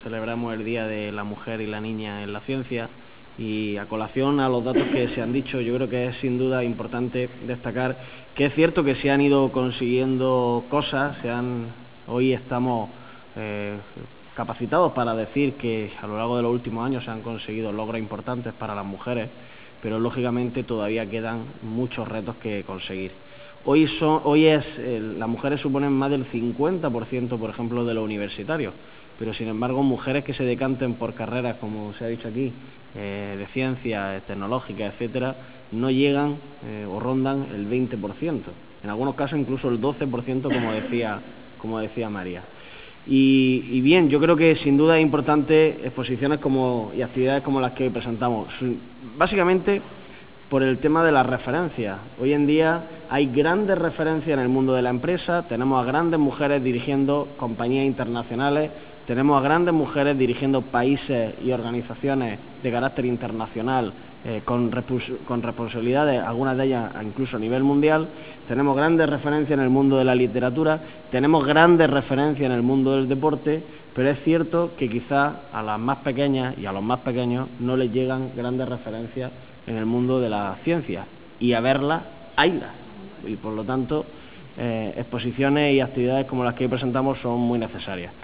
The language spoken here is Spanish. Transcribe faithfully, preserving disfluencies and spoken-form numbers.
celebramos el Día de la Mujer y la Niña en la Ciencia, y a colación a los datos que se han dicho, yo creo que es sin duda importante destacar que es cierto que se han ido consiguiendo cosas, se han, hoy estamos eh, capacitados para decir que a lo largo de los últimos años se han conseguido logros importantes para las mujeres, pero lógicamente todavía quedan muchos retos que conseguir. Hoy, son, hoy es, eh, las mujeres suponen más del cincuenta por ciento, por ejemplo, de los universitarios, pero sin embargo mujeres que se decanten por carreras, como se ha dicho aquí, eh, de ciencias, tecnológicas, etcétera, no llegan eh, o rondan el veinte por ciento, en algunos casos incluso el doce por ciento, como decía, como decía María. Y, y bien, yo creo que sin duda es importante exposiciones como, y actividades como las que presentamos, básicamente por el tema de las referencias. Hoy en día hay grandes referencias en el mundo de la empresa, tenemos a grandes mujeres dirigiendo compañías internacionales, tenemos a grandes mujeres dirigiendo países y organizaciones de carácter internacional eh, con, con responsabilidades, algunas de ellas incluso a nivel mundial. Tenemos grandes referencias en el mundo de la literatura, tenemos grandes referencias en el mundo del deporte, pero es cierto que quizás a las más pequeñas y a los más pequeños no les llegan grandes referencias en el mundo de la ciencia, y a verlas, haylas. Y por lo tanto, eh, exposiciones y actividades como las que hoy presentamos son muy necesarias.